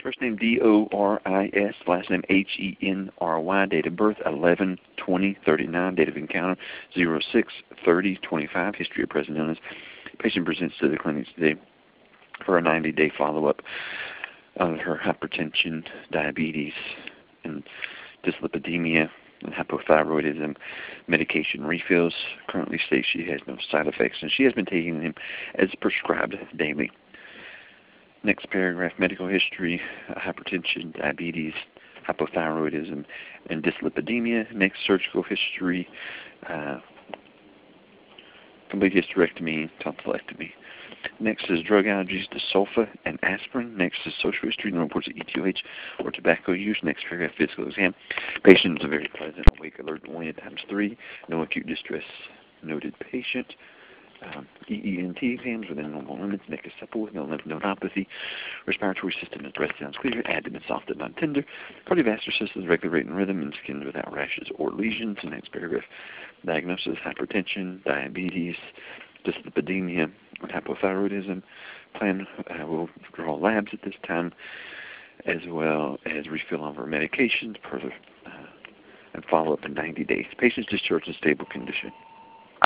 First name Doris, last name Henry, date of birth 11/20/39, date of encounter 06/30/25, history of present illness. Patient presents to the clinic today for a 90-day follow-up of her hypertension, diabetes, and dyslipidemia and hypothyroidism. Medication refills. Currently states she has no side effects, and she has been taking them as prescribed daily. Next paragraph, medical history, hypertension, diabetes, hypothyroidism, and dyslipidemia. Next, surgical history, complete hysterectomy, tonsillectomy. Next is drug allergies to sulfa and aspirin. Next is social history, no reports of ETOH or tobacco use. Next paragraph, physical exam. Patient is a very pleasant, awake, alert, and oriented ×3. No acute distress noted patient. EENT exams within normal limits. Neck is supple with no lymph nodopathy. Respiratory system and breath sounds clear. Abdomen soft and not tender. Cardiovascular system is regular rate and rhythm, and skin without rashes or lesions. Next paragraph, diagnosis: hypertension, diabetes, dyslipidemia, and hypothyroidism. Plan will draw labs at this time, as well as refill of our medications and follow up in 90 days. Patient's discharged in stable condition.